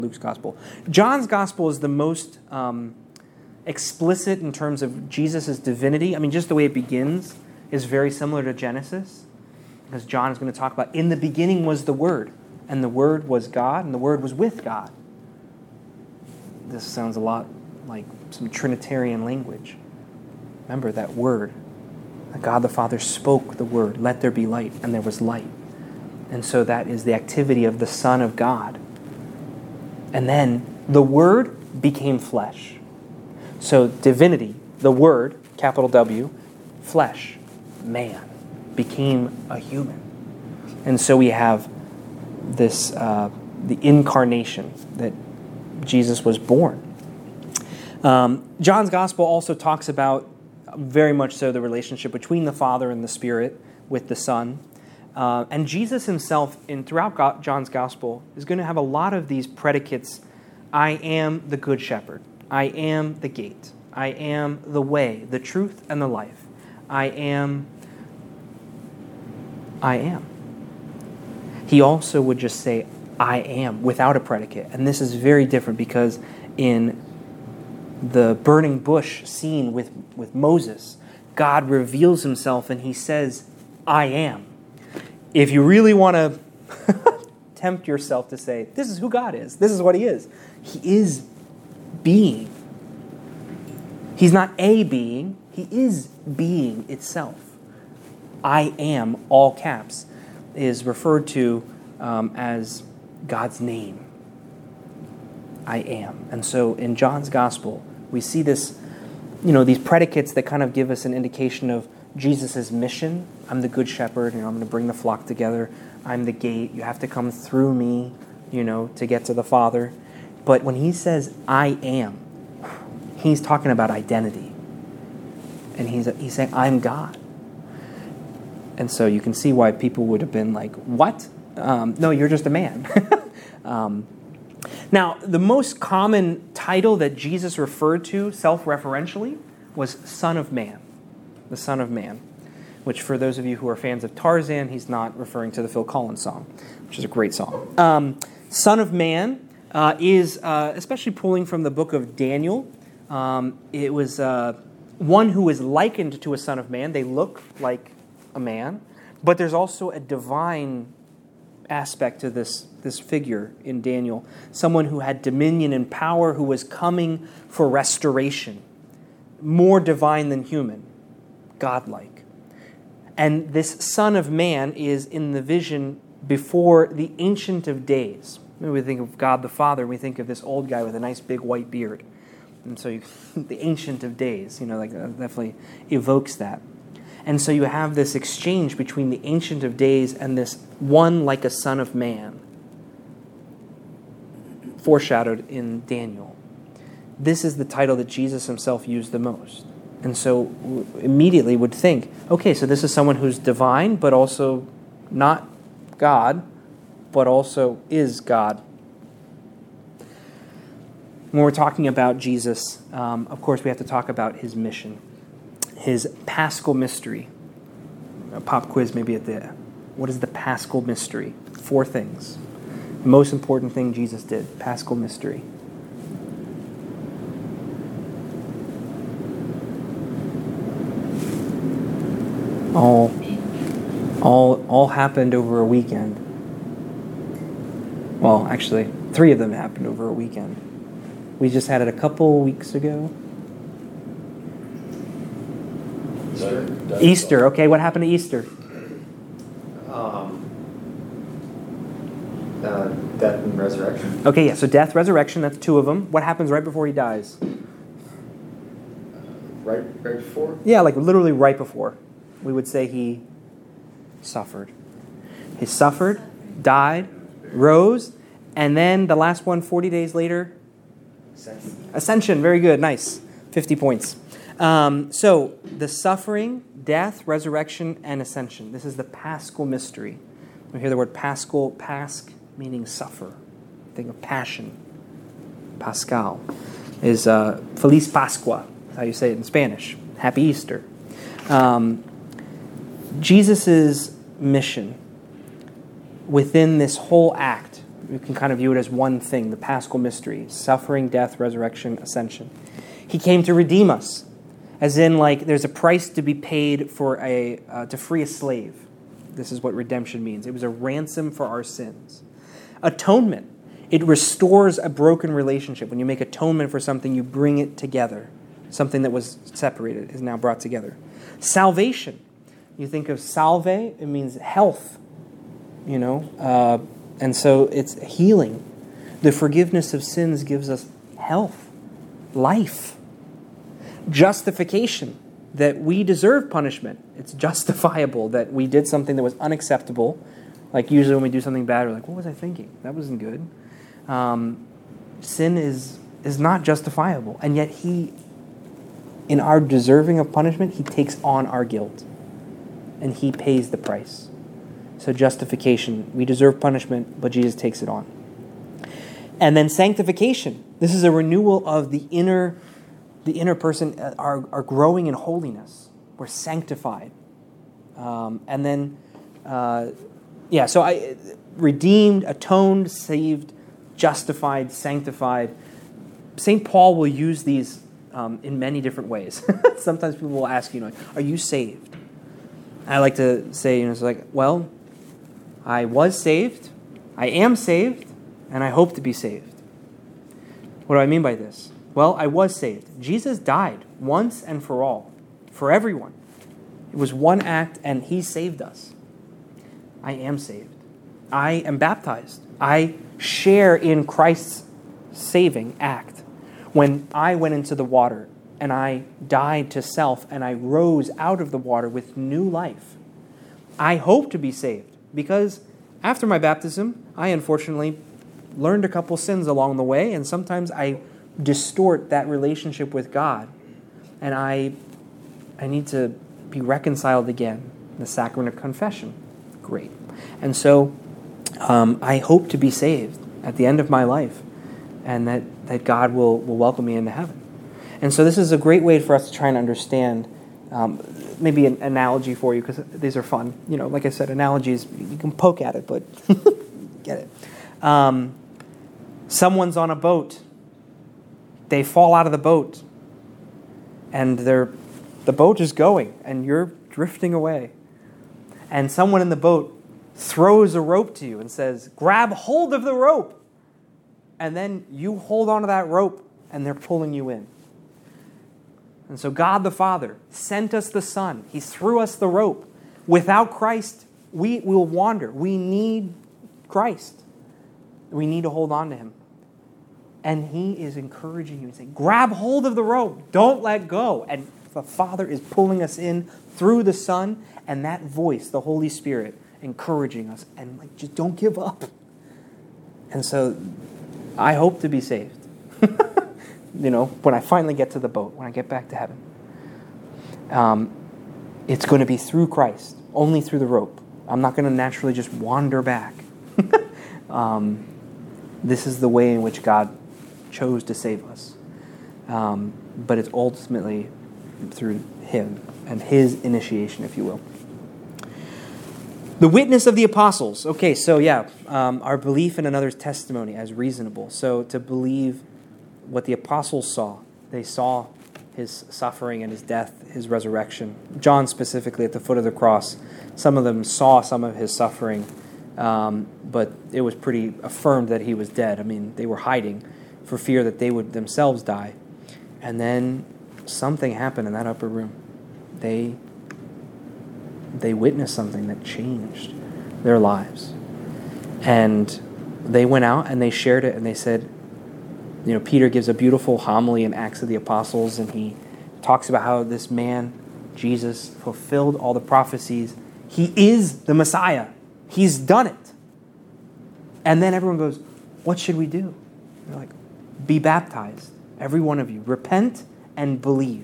Luke's gospel. John's gospel is the most explicit in terms of Jesus' divinity. I mean, just the way it begins is very similar to Genesis, because John is going to talk about, in the beginning was the Word, and the Word was God, and the Word was with God. This sounds a lot like some Trinitarian language. Remember that Word. God the Father spoke the Word, let there be light, and there was light. And so that is the activity of the Son of God. And then the Word became flesh. So divinity, the Word, capital W, flesh, man, became a human. And so we have this, the incarnation, that Jesus was born. John's Gospel also talks about, very much so, the relationship between the Father and the Spirit with the Son. And Jesus himself, throughout John's Gospel, is going to have a lot of these predicates. I am the Good Shepherd. I am the gate. I am the way, the truth, and the life. I am. He also would just say, I am, without a predicate. And this is very different because in the burning bush scene with Moses, God reveals himself and he says, I am. If you really want to tempt yourself to say, this is who God is, this is what he is being. He's not a being, he is being itself. I am, all caps, is referred to as God's name. I am. And so in John's Gospel, we see this, these predicates that kind of give us an indication of Jesus' mission. I'm the good shepherd, I'm going to bring the flock together. I'm the gate. You have to come through me, to get to the Father. But when he says, I am, he's talking about identity. And he's saying, I'm God. And so you can see why people would have been like, what? No, you're just a man. Now, the most common title that Jesus referred to self-referentially was Son of Man. The Son of Man. Which, for those of you who are fans of Tarzan, he's not referring to the Phil Collins song, which is a great song. Son of Man is especially pulling from the book of Daniel. It was one who is likened to a son of man. They look like a man, but there's also a divine aspect to this figure in Daniel. Someone who had dominion and power, who was coming for restoration. More divine than human. Godlike. And this Son of Man is in the vision before the Ancient of Days. When we think of God the Father, we think of this old guy with a nice big white beard. And so the Ancient of Days, definitely evokes that. And so you have this exchange between the Ancient of Days and this one like a Son of Man, foreshadowed in Daniel. This is the title that Jesus himself used the most. And so immediately would think, okay, so this is someone who's divine, but also not God, but also is God. When we're talking about Jesus, of course, we have to talk about his mission, his Paschal mystery. A pop quiz maybe at the end. What is the Paschal mystery? 4 things. The most important thing Jesus did, Paschal mystery. All happened over a weekend. Well, actually, 3 of them happened over a weekend. We just had it a couple weeks ago. Easter. Okay, what happened to Easter? Death and resurrection. Okay, yeah, so death, resurrection, that's 2 of them. What happens right before he dies? Right before? Yeah, like literally right before. We would say he suffered. He suffered, died, rose, and then the last one, 40 days later? Ascension. Very good. Nice. 50 points. So the suffering, death, resurrection, and ascension. This is the Paschal mystery. We hear the word Paschal, Pasch, meaning suffer. Think of passion. Pascal is Feliz Pascua. That's how you say it in Spanish. Happy Easter. Jesus' mission within this whole act, We can kind of view it as one thing, the Paschal mystery, suffering, death, resurrection, ascension. He came to redeem us, as in like there's a price to be paid for to free a slave. This is what redemption means. It was a ransom for our sins. Atonement. It restores a broken relationship. When you make atonement for something, you bring it together. Something that was separated is now brought together. Salvation. You think of salve, it means health. And so it's healing. The forgiveness of sins gives us health, life. Justification, that we deserve punishment. It's justifiable that we did something that was unacceptable. Like usually when we do something bad, we're like, what was I thinking? That wasn't good. Sin is not justifiable. And yet in our deserving of punishment, he takes on our guilt. And he pays the price. So justification, we deserve punishment, but Jesus takes it on. And then sanctification. This is a renewal of the inner person, are growing in holiness. We're sanctified. And then, so redeemed, atoned, saved, justified, sanctified. St. Paul will use these in many different ways. Sometimes people will ask, are you saved? I like to say, it's like, well, I was saved, I am saved, and I hope to be saved. What do I mean by this? Well, I was saved. Jesus died once and for all, for everyone. It was one act, and he saved us. I am saved. I am baptized. I share in Christ's saving act. When I went into the water, and I died to self, and I rose out of the water with new life, I hope to be saved, because after my baptism, I unfortunately learned a couple sins along the way, and sometimes I distort that relationship with God, and I need to be reconciled again. The sacrament of confession, great. And so I hope to be saved at the end of my life, and that God will welcome me into heaven. And so this is a great way for us to try and understand, maybe an analogy for you, because these are fun. Like I said, analogies, you can poke at it, but get it. Someone's on a boat. They fall out of the boat, and the boat is going, and you're drifting away. And someone in the boat throws a rope to you and says, grab hold of the rope. And then you hold onto that rope, and they're pulling you in. And so God the Father sent us the Son. He threw us the rope. Without Christ, we will wander. We need Christ. We need to hold on to him. And he is encouraging you and saying, grab hold of the rope. Don't let go. And the Father is pulling us in through the Son, and that voice, the Holy Spirit, encouraging us. And just don't give up. And so I hope to be saved. When I finally get to the boat, when I get back to heaven. It's going to be through Christ, only through the rope. I'm not going to naturally just wander back. This is the way in which God chose to save us. But it's ultimately through him and his initiation, if you will. The witness of the apostles. Okay, so our belief in another's testimony as reasonable. So to believe what the apostles saw. They saw his suffering and his death, his resurrection. John specifically at the foot of the cross. Some of them saw some of his suffering, but it was pretty affirmed that he was dead. I mean, they were hiding for fear that they would themselves die. And then something happened in that upper room. They witnessed something that changed their lives. And they went out and they shared it, and they said, Peter gives a beautiful homily in Acts of the Apostles, and he talks about how this man, Jesus, fulfilled all the prophecies. He is the Messiah. He's done it. And then everyone goes, what should we do? They're like, be baptized, every one of you. Repent and believe.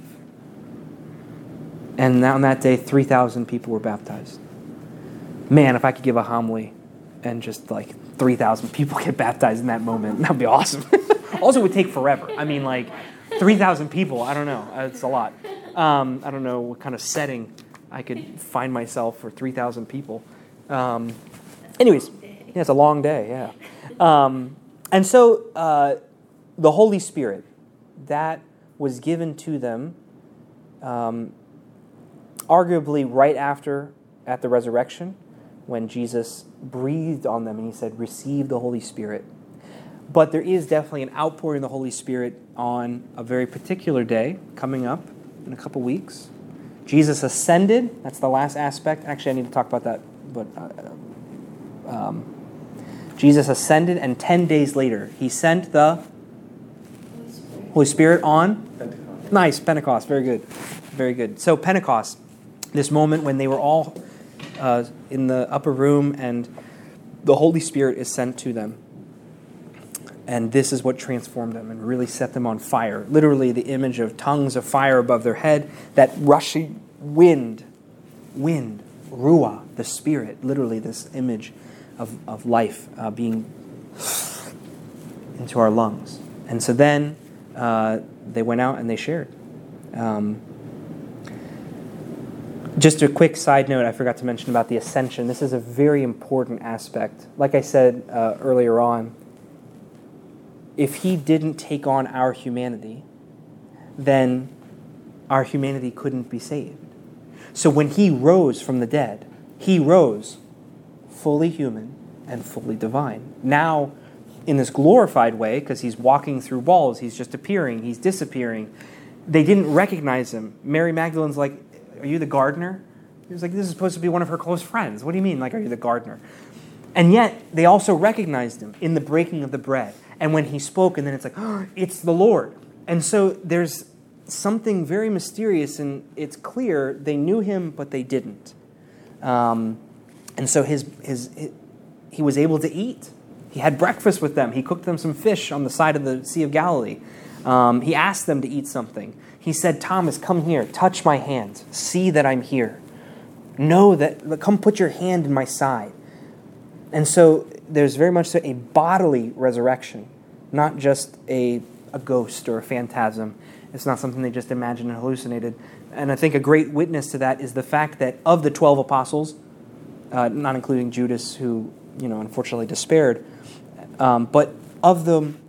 And on that day, 3,000 people were baptized. Man, if I could give a homily and just 3,000 people get baptized in that moment, that would be awesome. Also, it would take forever. I mean, 3,000 people, I don't know. It's a lot. I don't know what kind of setting I could find myself for 3,000 people. Anyways, it's a long day, yeah. And so the Holy Spirit, that was given to them arguably right after, at the resurrection, when Jesus breathed on them and he said, receive the Holy Spirit. But there is definitely an outpouring of the Holy Spirit on a very particular day coming up in a couple weeks. Jesus ascended. That's the last aspect. Actually, I need to talk about that. But Jesus ascended, and 10 days later, he sent the Holy Spirit on Pentecost. Nice, Pentecost. Very good. Very good. So Pentecost, this moment when they were all in the upper room and the Holy Spirit is sent to them. And this is what transformed them and really set them on fire. Literally the image of tongues of fire above their head, that rushing wind, ruah, the Spirit, literally this image of life being into our lungs. And so then they went out and they shared. Just a quick side note I forgot to mention about the ascension. This is a very important aspect. Like I said earlier on, if he didn't take on our humanity, then our humanity couldn't be saved. So when he rose from the dead, he rose fully human and fully divine. Now, in this glorified way, because he's walking through walls, he's just appearing, he's disappearing, they didn't recognize him. Mary Magdalene's like, are you the gardener? He was like, this is supposed to be one of her close friends. What do you mean, like, are you the gardener? And yet, they also recognized him in the breaking of the bread. And when he spoke, and then it's like, oh, it's the Lord. And so there's something very mysterious, and it's clear they knew him, but they didn't. And so he was able to eat. He had breakfast with them. He cooked them some fish on the side of the Sea of Galilee. He asked them to eat something. He said, Thomas, come here, touch my hand. See that I'm here. Know that, come put your hand in my side. And so there's very much so a bodily resurrection, not just a ghost or a phantasm. It's not something they just imagined and hallucinated. And I think a great witness to that is the fact that of the 12 apostles, not including Judas, who unfortunately despaired, but of them,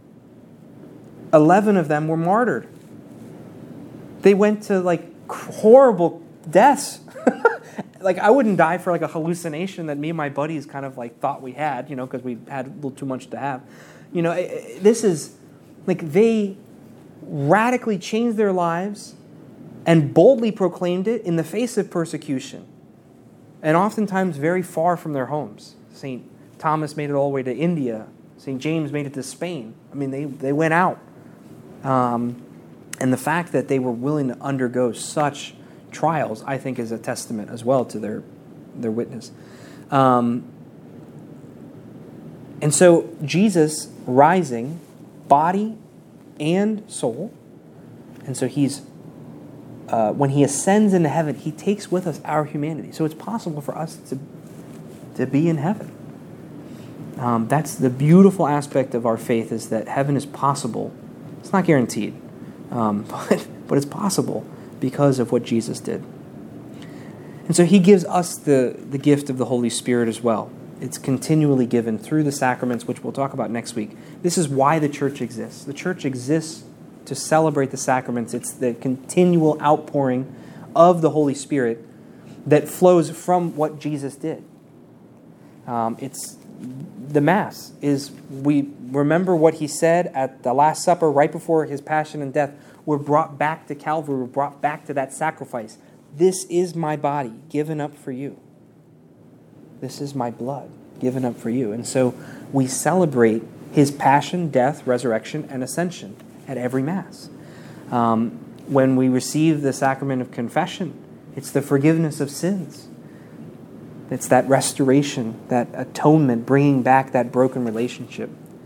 11 of them were martyred. They went to horrible deaths. I wouldn't die for a hallucination that me and my buddies kind of thought we had, because we had a little too much to have. This is they radically changed their lives and boldly proclaimed it in the face of persecution, and oftentimes very far from their homes. St. Thomas made it all the way to India. St. James made it to Spain. I mean, they went out. And the fact that they were willing to undergo such trials, I think, is a testament as well to their witness. And so Jesus rising, body and soul, and so he's when he ascends into heaven, he takes with us our humanity. So it's possible for us to be in heaven. That's the beautiful aspect of our faith, is that heaven is possible. It's not guaranteed, but it's possible because of what Jesus did. And so he gives us the gift of the Holy Spirit as well. It's continually given through the sacraments, which we'll talk about next week. This is why the church exists. The church exists to celebrate the sacraments. It's the continual outpouring of the Holy Spirit that flows from what Jesus did. It's the Mass is, we remember what he said at the Last Supper right before his passion and death. We're brought back to Calvary. We're brought back to that sacrifice. This is my body given up for you. This is my blood given up for you. And so we celebrate his passion, death, resurrection, and ascension at every Mass. When we receive the sacrament of confession, it's the forgiveness of sins. It's that restoration, that atonement, bringing back that broken relationship.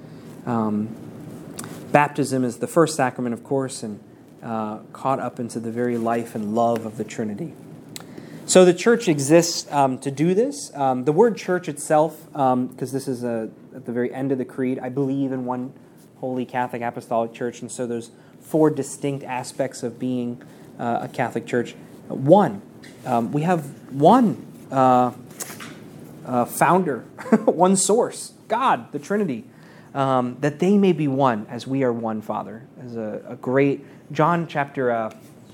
Baptism is the first sacrament, of course, and caught up into the very life and love of the Trinity. So the church exists to do this. The word church itself, because this is at the very end of the creed, I believe in one holy Catholic Apostolic Church, and so there's 4 distinct aspects of being a Catholic Church. One, we have one founder, one source, God, the Trinity, that they may be one as we are one, Father. As a great, John chapter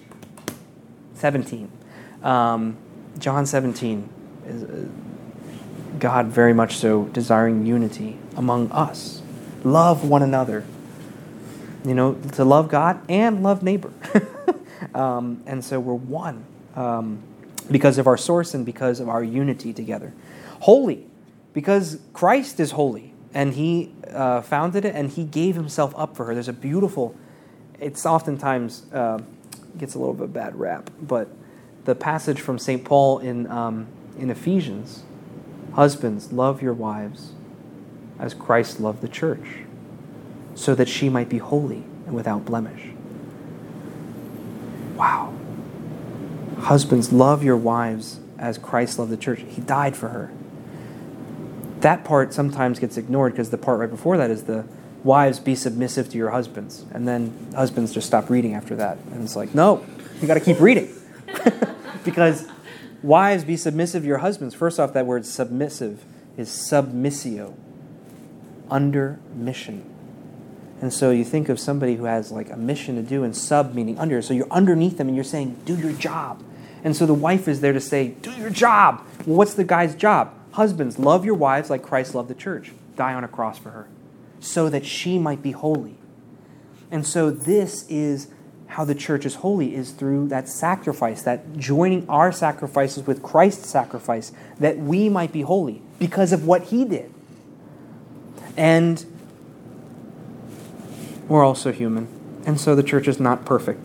17. John 17 is God very much so desiring unity among us. Love one another. To love God and love neighbor. And so we're one because of our source and because of our unity together. Holy, because Christ is holy, and He founded it, and He gave Himself up for her. There's a beautiful, it's oftentimes gets a little bit of a bad rap, but the passage from St. Paul in Ephesians, husbands, love your wives as Christ loved the church, so that she might be holy and without blemish. Wow. Husbands, love your wives as Christ loved the church. He died for her. That part sometimes gets ignored because the part right before that is the wives, be submissive to your husbands. And then husbands just stop reading after that. And it's like, no, you got to keep reading. Because wives, be submissive to your husbands. First off, that word submissive is submissio, under mission. And so you think of somebody who has like a mission to do, and sub meaning under. So you're underneath them and you're saying, do your job. And so the wife is there to say, do your job. Well, what's the guy's job? Husbands, love your wives like Christ loved the church. Die on a cross for her, so that she might be holy. And so this is how the church is holy, is through that sacrifice, that joining our sacrifices with Christ's sacrifice, that we might be holy because of what He did. And we're also human. And so the church is not perfect.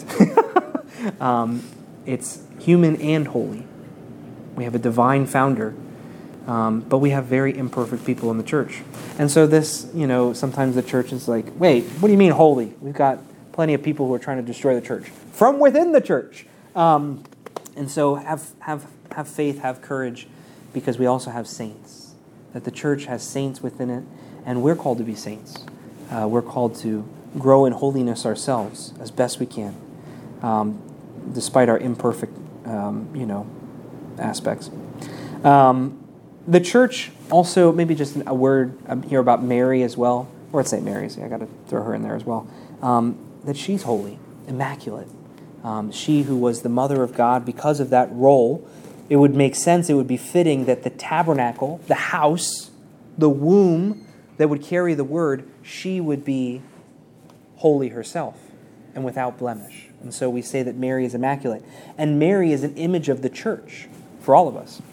It's human and holy. We have a divine founder, but we have very imperfect people in the church. And so this, sometimes the church is like, wait, what do you mean holy? We've got plenty of people who are trying to destroy the church from within the church. And so have faith, have courage, because we also have saints. That the church has saints within it, and we're called to be saints. We're called to grow in holiness ourselves as best we can, despite our imperfect, aspects. The church also, maybe just a word here about Mary as well, or it's St. Mary's. I got to throw her in there as well. That she's holy, immaculate. She who was the mother of God, because of that role, it would make sense, it would be fitting that the tabernacle, the house, the womb that would carry the word, she would be holy herself and without blemish. And so we say that Mary is immaculate. And Mary is an image of the church for all of us.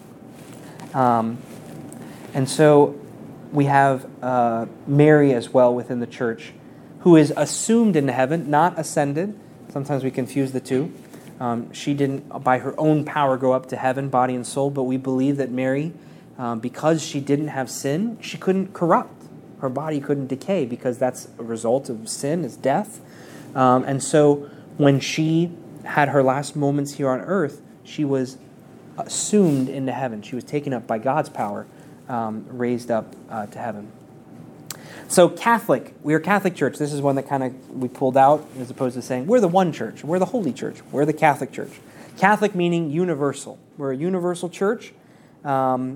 And so we have Mary as well within the church, who is assumed into heaven, not ascended. Sometimes we confuse the two. She didn't, by her own power, go up to heaven, body and soul, but we believe that Mary, because she didn't have sin, she couldn't corrupt. Her body couldn't decay, because that's a result of sin, is death. And so when she had her last moments here on earth, she was assumed into heaven. She was taken up by God's power, raised up to heaven. So Catholic, we are Catholic Church. This is one that kind of we pulled out, as opposed to saying we're the one church, we're the Holy Church, we're the Catholic Church. Catholic meaning universal. We're a universal church, and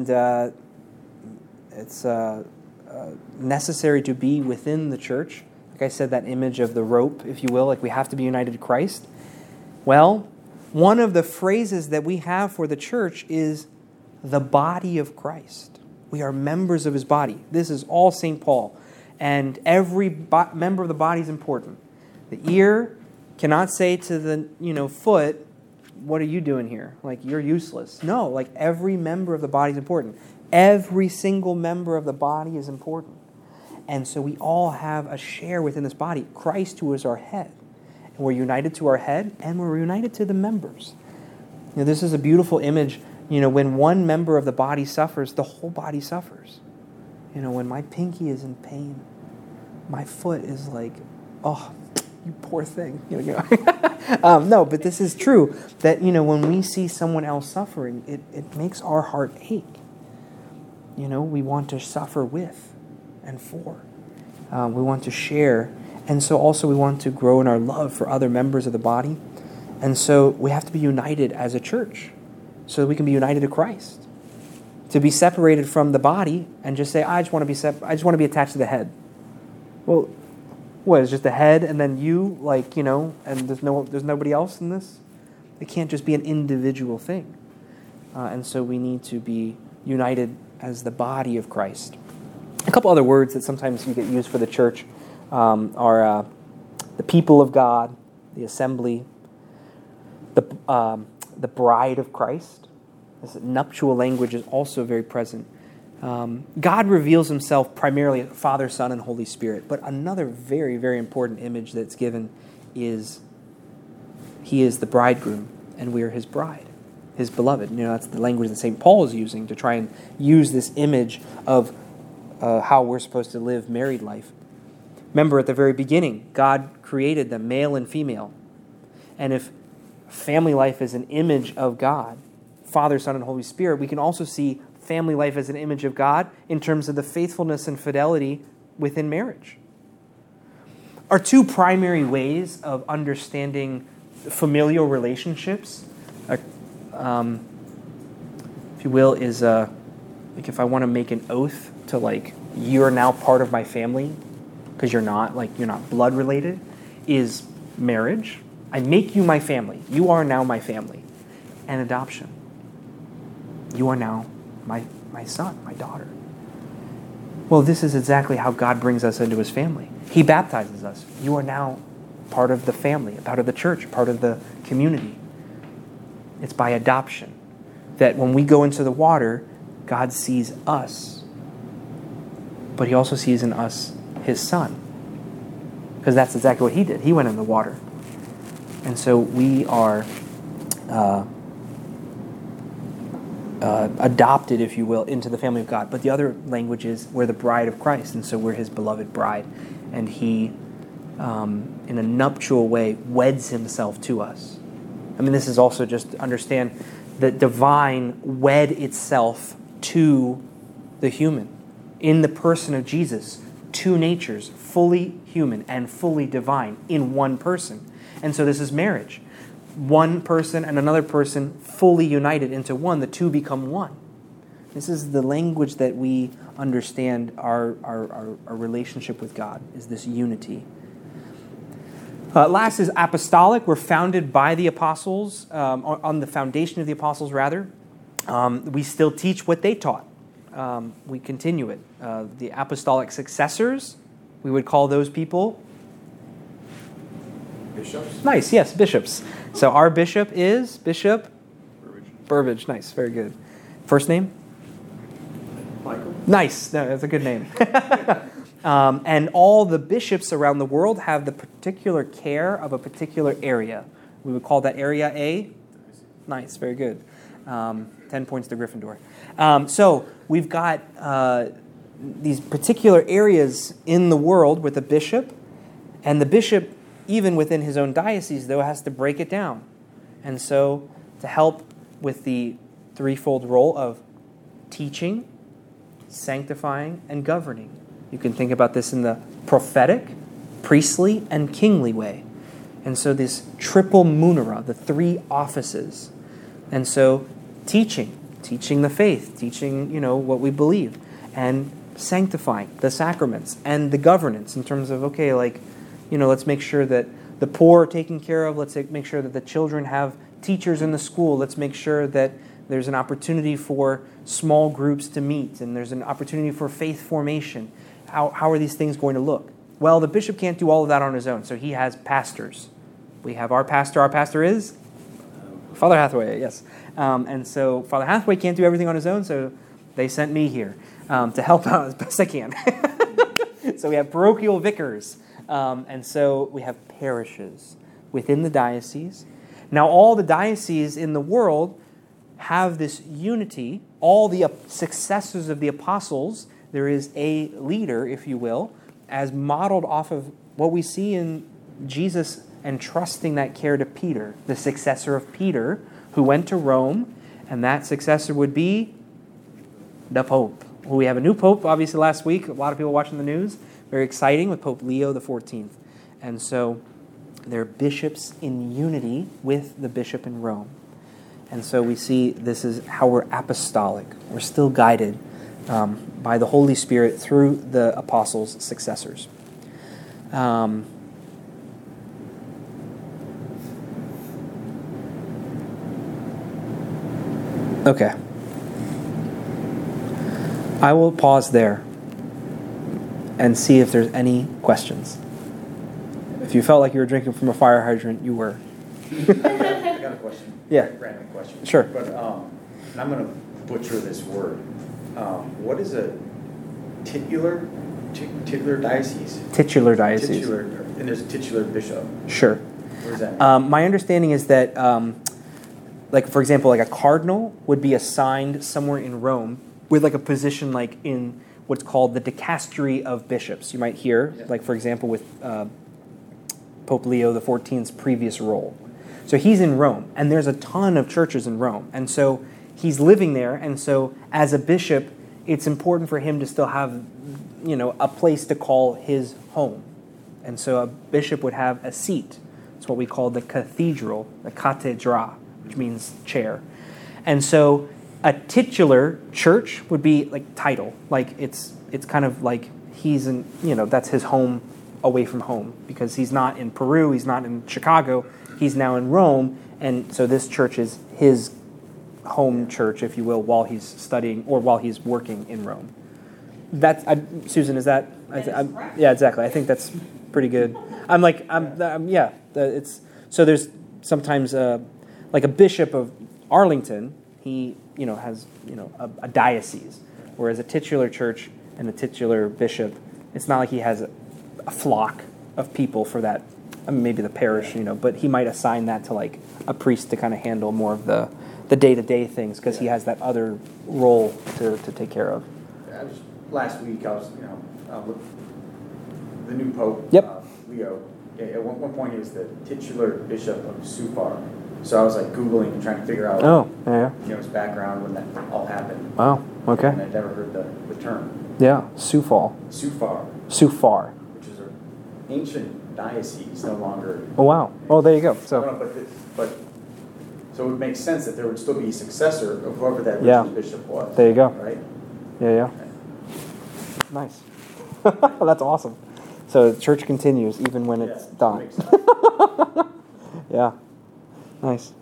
it's necessary to be within the church. Like I said, that image of the rope, if you will, like we have to be united to Christ. Well, one of the phrases that we have for the church is the body of Christ. We are members of His body. This is all St. Paul. And every member of the body is important. The ear cannot say to the foot, what are you doing here? Like, you're useless. No, like every member of the body is important. Every single member of the body is important. And so we all have a share within this body. Christ, who is our head. And we're united to our head, and we're united to the members. This is a beautiful image. When one member of the body suffers, the whole body suffers. When my pinky is in pain, my foot is like, oh, you poor thing. No, but this is true. That, when we see someone else suffering, it makes our heart ache. We want to suffer with and for. We want to share. And so also we want to grow in our love for other members of the body. And so we have to be united as a church, so that we can be united to Christ. to be separated from the body and just say, I just want to be attached to the head. Well, what, it's just the head and then you, and there's nobody else in this? It can't just be an individual thing. And so we need to be united as the body of Christ. A couple other words that sometimes you get used for the church are the people of God, the assembly, the bride of Christ. This nuptial language is also very present. God reveals himself primarily as Father, Son, and Holy Spirit. But another very, very important image that's given is he is the bridegroom and we are his bride, his beloved. That's the language that St. Paul is using to try and use this image of how we're supposed to live married life. Remember, at the very beginning, God created them, male and female. And if family life is an image of God, Father, Son, and Holy Spirit, we can also see family life as an image of God in terms of the faithfulness and fidelity within marriage. Our two primary ways of understanding familial relationships, if you will, is if I want to make an oath to you're now part of my family because you're not blood related, is marriage. I make you my family. You are now my family. And adoption. You are now my son, my daughter. Well, this is exactly how God brings us into his family. He baptizes us. You are now part of the family, part of the church, part of the community. It's by adoption that when we go into the water, God sees us, but he also sees in us his son. Because that's exactly what he did. He went in the water. And so we are adopted, if you will, into the family of God. But the other language is we're the bride of Christ, and so we're his beloved bride. And he, in a nuptial way, weds himself to us. I mean, this is also just to understand that divine wed itself to the human. In the person of Jesus, two natures, fully human and fully divine, in one person. And so this is marriage. One person and another person fully united into one. The two become one. This is the language that we understand our relationship with God, is this unity. Last is apostolic. We're founded by the apostles, on the foundation of the apostles, rather. We still teach what they taught. We continue it. The apostolic successors, we would call those people bishops. Nice, yes, bishops. So our bishop is Bishop Burbage. Nice, very good. First name? Michael. Nice, no, that's a good name. And all the bishops around the world have the particular care of a particular area. We would call that area A. Nice, very good. 10 points to Gryffindor. So we've got these particular areas in the world with a bishop, and the bishop, even within his own diocese, though, has to break it down. And so to help with the threefold role of teaching, sanctifying, and governing. You can think about this in the prophetic, priestly, and kingly way. And so this triple munera, the three offices. And so teaching the faith, teaching, what we believe, and sanctifying the sacraments and the governance in terms of, let's make sure that the poor are taken care of. Let's make sure that the children have teachers in the school. Let's make sure that there's an opportunity for small groups to meet, and there's an opportunity for faith formation. How are these things going to look? Well, the bishop can't do all of that on his own, so he has pastors. We have our pastor. Our pastor is Father Hathaway, yes. And so Father Hathaway can't do everything on his own, so they sent me here to help out as best I can. So we have parochial vicars, and so we have parishes within the diocese. Now, all the dioceses in the world have this unity. All the successors of the apostles, there is a leader, if you will, as modeled off of what we see in Jesus entrusting that care to Peter, the successor of Peter, who went to Rome, and that successor would be the Pope. Well, we have a new Pope, obviously, last week. A lot of people watching the news. Very exciting, with Pope Leo XIV. And so they're bishops in unity with the bishop in Rome. And so we see this is how we're apostolic. We're still guided by the Holy Spirit through the apostles' successors. Okay. I will pause there and see if there's any questions. If you felt like you were drinking from a fire hydrant, you were. I got a question. Yeah. Random question. Sure. But and I'm going to butcher this word. What is a titular diocese? Titular diocese. Titular, and there's a titular bishop. Sure. What does that mean? My understanding is that, like for example, like a cardinal would be assigned somewhere in Rome with like a position like in what's called the dicastery of bishops. You might hear, like for example, with Pope Leo XIV's previous role. So he's in Rome, and there's a ton of churches in Rome, and so he's living there, and so as a bishop, it's important for him to still have, a place to call his home. And so a bishop would have a seat. It's what we call the cathedral, the cathedra, which means chair. And so a titular church would be like title, like it's kind of like he's in, that's his home away from home, because he's not in Peru, he's not in Chicago, he's now in Rome, and so this church is his home church, if you will, while he's studying or while he's working in Rome. Susan, is that? Yeah, exactly. I think that's pretty good. It's so there's sometimes like a bishop of Arlington, he has a diocese, whereas a titular church and a titular bishop, it's not like he has a flock of people for that. I mean, maybe the parish, but he might assign that to like a priest to kind of handle more of the day-to-day things, because he has that other role to take care of. Last week I was, with the new Pope, Yep. Leo. At one point he was the titular bishop of Sufar. So I was like Googling and trying to figure out his background when that all happened. Wow, okay. And I'd never heard the term. Yeah, Sufar. Sufar. Which is an ancient diocese, no longer. Oh, wow. Oh, there you go. So. So it would make sense that there would still be a successor of whoever that original bishop was. There you go. Right? Yeah. Okay. Nice. That's awesome. So the church continues even when it's done. Makes sense. Yeah. Nice.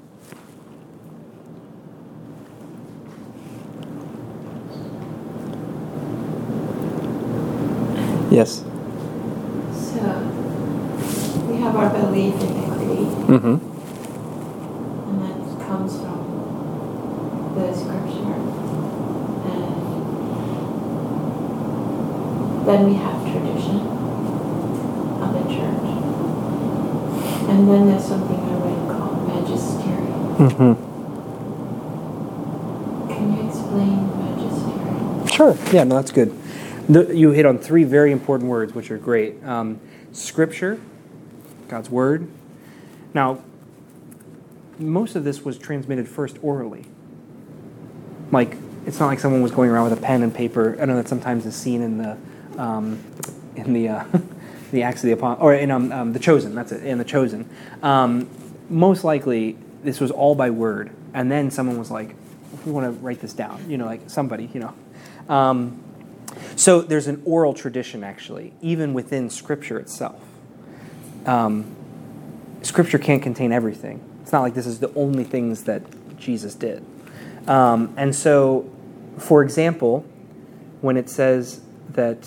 Yes. So we have our belief in equity. Mm-hmm. And that comes from the scripture. And then we have tradition of the church. And then there's something I read called magisterium. Mm-hmm. Can you explain magisterium? Sure. Yeah, no, that's good. You hit on three very important words, which are great. Scripture, God's Word. Now, most of this was transmitted first orally. Like, it's not like someone was going around with a pen and paper. I know that sometimes is seen in the the Acts of the Apostles, or in the Chosen. That's it, in the Chosen. Most likely, this was all by word, and then someone was like, "We want to write this down." Like somebody, So there's an oral tradition, actually, even within Scripture itself. Scripture can't contain everything. It's not like this is the only things that Jesus did. And so, for example, when it says that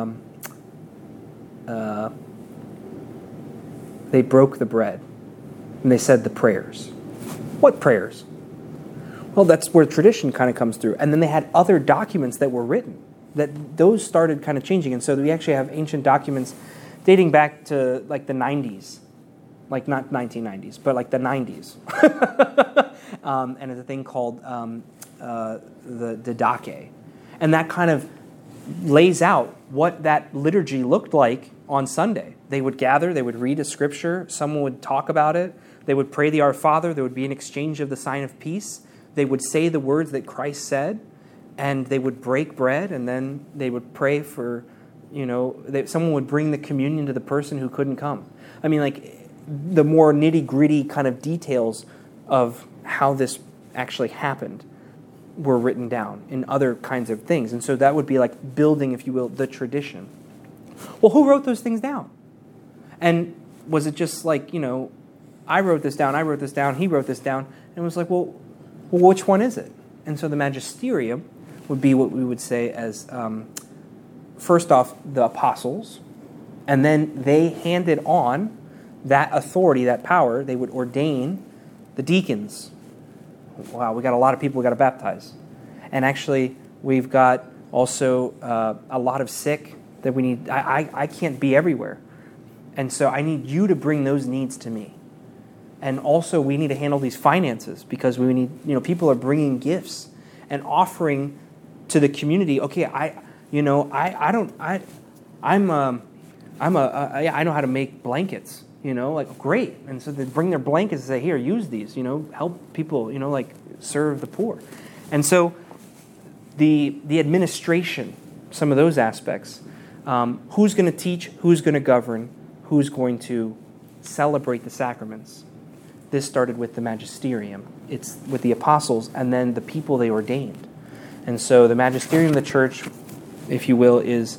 they broke the bread and they said the prayers. What prayers? Well, that's where tradition kind of comes through. And then they had other documents that were written, that those started kind of changing. And so we actually have ancient documents dating back to like the 90s. Like not 1990s, but like the 90s. And it's a thing called the Didache. And that kind of lays out what that liturgy looked like on Sunday. They would gather, they would read a scripture, someone would talk about it, they would pray the Our Father, there would be an exchange of the sign of peace, they would say the words that Christ said, and they would break bread, and then they would pray for, someone would bring the communion to the person who couldn't come. I mean, like, the more nitty-gritty kind of details of how this actually happened were written down in other kinds of things. And so that would be like building, if you will, the tradition. Well, who wrote those things down? And was it just like, I wrote this down, he wrote this down, and it was like, well, which one is it? And so the magisterium would be what we would say as, first off, the apostles, and then they handed on that authority, that power. They would ordain the deacons. Wow, we got a lot of people we got to baptize. And actually, we've got also a lot of sick that we need. I can't be everywhere. And so I need you to bring those needs to me. And also, we need to handle these finances because we need, people are bringing gifts and offering to the community. Okay, I know how to make blankets. Great. And so they bring their blankets and say, here, use these, help people, serve the poor. And so the administration, some of those aspects, who's going to teach, who's going to govern, who's going to celebrate the sacraments. This started with the magisterium. It's with the apostles and then the people they ordained. And so the magisterium of the church, if you will, is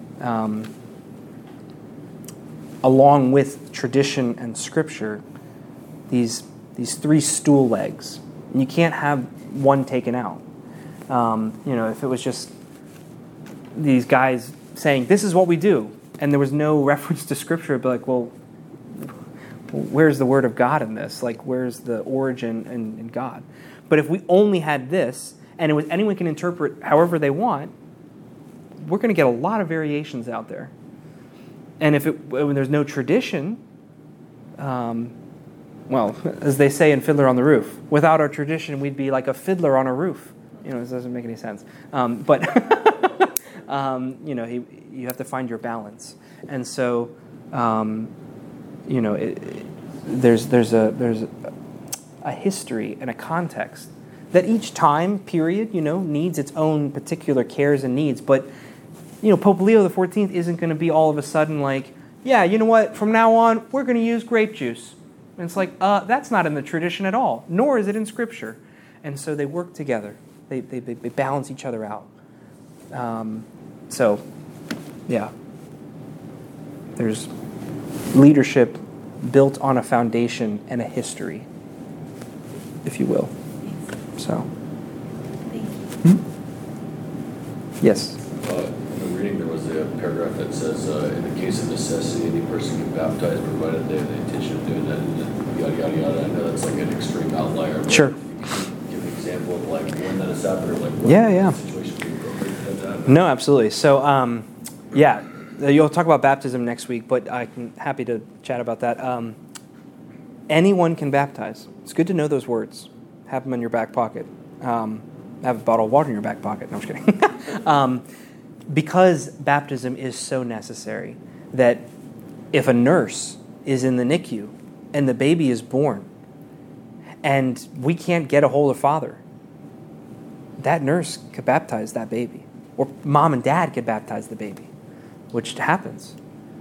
along with tradition and scripture, these three stool legs. And you can't have one taken out. If it was just these guys saying, this is what we do, and there was no reference to scripture, it'd be like, well, where's the word of God in this? Like, where's the origin in God? But if we only had this, and it was anyone can interpret however they want, we're going to get a lot of variations out there. And when there's no tradition, well, as they say in Fiddler on the Roof, without our tradition, we'd be like a fiddler on a roof. This doesn't make any sense. But you have to find your balance. And so, there's a history and a context that each time period, needs its own particular cares and needs. But, Pope Leo XIV isn't going to be all of a sudden like, yeah, you know what, from now on, we're going to use grape juice. And it's like, that's not in the tradition at all, nor is it in Scripture. And so they work together. They balance each other out. There's leadership built on a foundation and a history, if you will. So, yes. In the reading, there was a paragraph that says, in the case of necessity, any person can baptize, provided they have the intention of doing that, and yada, yada, yada. I know that's like an extreme outlier. Sure. Give an example of like when that has happened, or like what situation would be appropriate for that to happen. No, absolutely. So, you'll talk about baptism next week, but I'm happy to chat about that. Anyone can baptize. It's good to know those words. Have them in your back pocket. Have a bottle of water in your back pocket. No, I'm just kidding. Because baptism is so necessary that if a nurse is in the NICU and the baby is born and we can't get a hold of father, that nurse could baptize that baby. Or mom and dad could baptize the baby, which happens.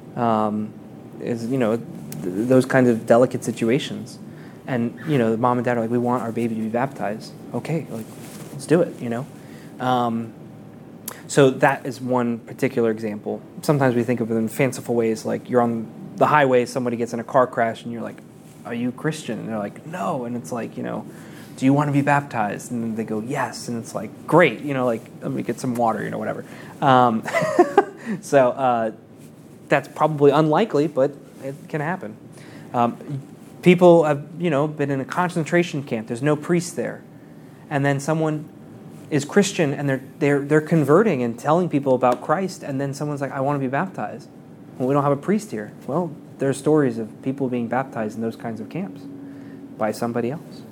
Those kinds of delicate situations. And, the mom and dad are like, we want our baby to be baptized. Okay, let's do it, So that is one particular example. Sometimes we think of it in fanciful ways, like you're on the highway, somebody gets in a car crash, and you're like, are you Christian? And they're like, no. And it's like, do you want to be baptized? And then they go, yes. And it's like, great, let me get some water, whatever. So that's probably unlikely, but it can happen. People have, been in a concentration camp. There's no priest there. And then someone is Christian and they're converting and telling people about Christ, and then someone's like, I want to be baptized. Well, we don't have a priest here. Well, there's stories of people being baptized in those kinds of camps by somebody else.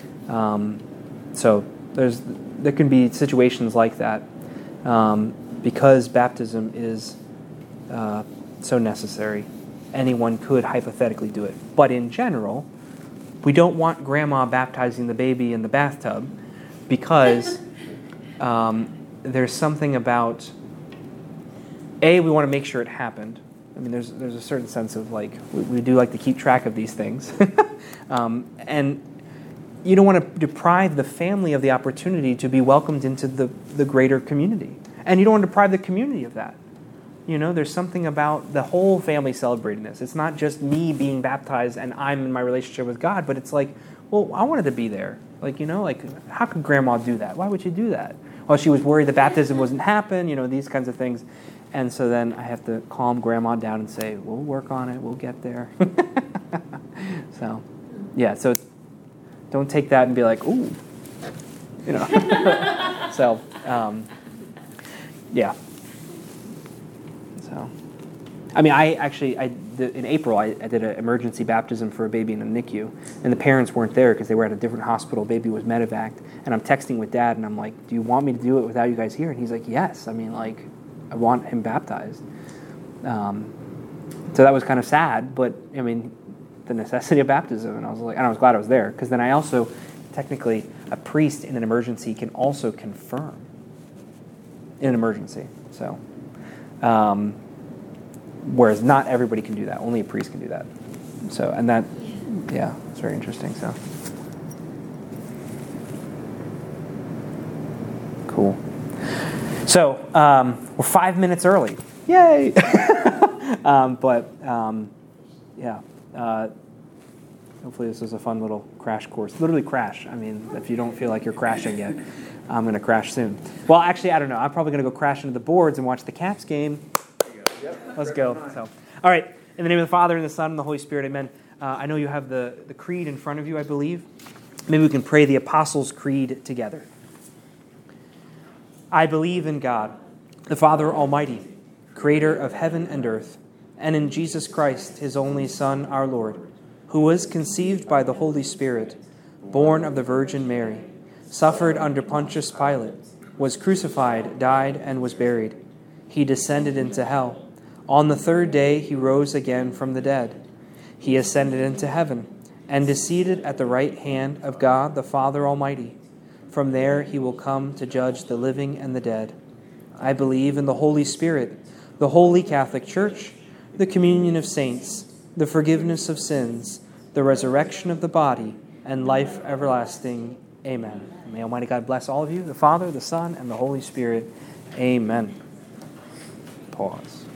So there can be situations like that because baptism is so necessary. Anyone could hypothetically do it. But in general, we don't want grandma baptizing the baby in the bathtub because there's something about, we want to make sure it happened. I mean, there's a certain sense of we do like to keep track of these things. And you don't want to deprive the family of the opportunity to be welcomed into the greater community. And you don't want to deprive the community of that. There's something about the whole family celebrating this. It's not just me being baptized and I'm in my relationship with God, but it's like, well, I wanted to be there. How could grandma do that? Why would she do that? Well, she was worried the baptism wasn't happen, these kinds of things. And so then I have to calm grandma down and say, we'll work on it, we'll get there. So, yeah, so don't take that and be like, ooh, So, yeah. So, in April, I did an emergency baptism for a baby in a NICU, and the parents weren't there because they were at a different hospital. Baby was medevaced, and I'm texting with Dad, and I'm like, do you want me to do it without you guys here? And he's like, yes. I want him baptized. So that was kind of sad, but, the necessity of baptism, and I was glad I was there, because then I also, technically, a priest in an emergency can also confirm in an emergency. So, whereas not everybody can do that. Only a priest can do that. So, and that, yeah, it's very interesting. So, cool. So, we're 5 minutes early. Yay! Yeah. Hopefully this is a fun little crash course. Literally crash. If you don't feel like you're crashing yet, I'm going to crash soon. Well, actually, I don't know. I'm probably going to go crash into the boards and watch the Caps game. Let's go. So, all right. In the name of the Father, and the Son, and the Holy Spirit, amen. I know you have the creed in front of you, I believe. Maybe we can pray the Apostles' Creed together. I believe in God, the Father Almighty, creator of heaven and earth, and in Jesus Christ, his only Son, our Lord, who was conceived by the Holy Spirit, born of the Virgin Mary, suffered under Pontius Pilate, was crucified, died, and was buried. He descended into hell. On the third day he rose again from the dead. He ascended into heaven, and is seated at the right hand of God the Father Almighty. From there he will come to judge the living and the dead. I believe in the Holy Spirit, the Holy Catholic Church, the communion of saints, the forgiveness of sins, the resurrection of the body, and life everlasting. Amen. May Almighty God bless all of you, the Father, the Son, and the Holy Spirit. Amen. Pause.